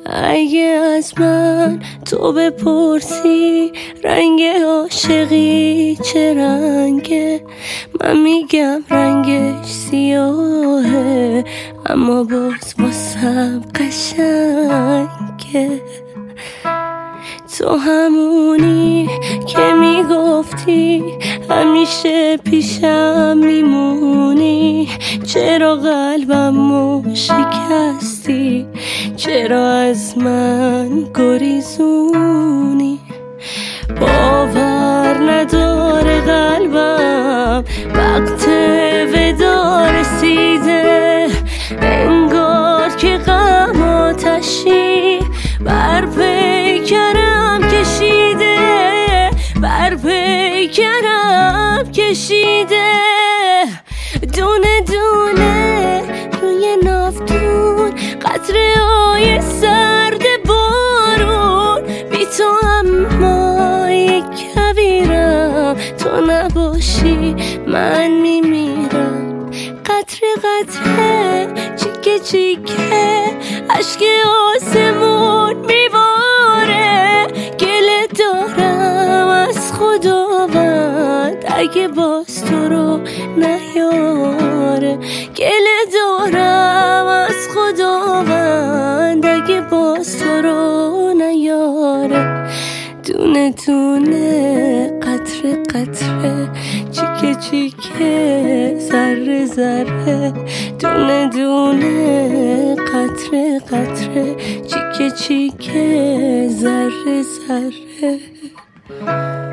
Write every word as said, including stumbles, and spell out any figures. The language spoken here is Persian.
اگه از من تو بپرسی رنگ عاشقی چه رنگه، من میگم رنگش سیاهه، اما باز واسم قشنگه. تو همونی که میگفتی همیشه پیشم میمونی، چرا قلبمو شکستی، چرا از من گریزونی؟ باور نداره قلبم وقت ودا رسیده، انگار که غم آتشی بر پیکرم کشیده، بر پیکرم کشیده. دونه دونه روی نافتون قطره های سرد بارون، بی تو اما یک کویرم، تو نباشی من میمیرم. قطره قطره چیکه چیکه اشک آسمون میباره، گله دارم از خداوند اگه باز تو رو نیاره، گله دارم از خداوند اگه باز تو رو نیاره. دونه دونه قطره قطره چیکه چیکه ذره ذره، دونه دونه قطره قطره چیکه چیکه ذره ذره.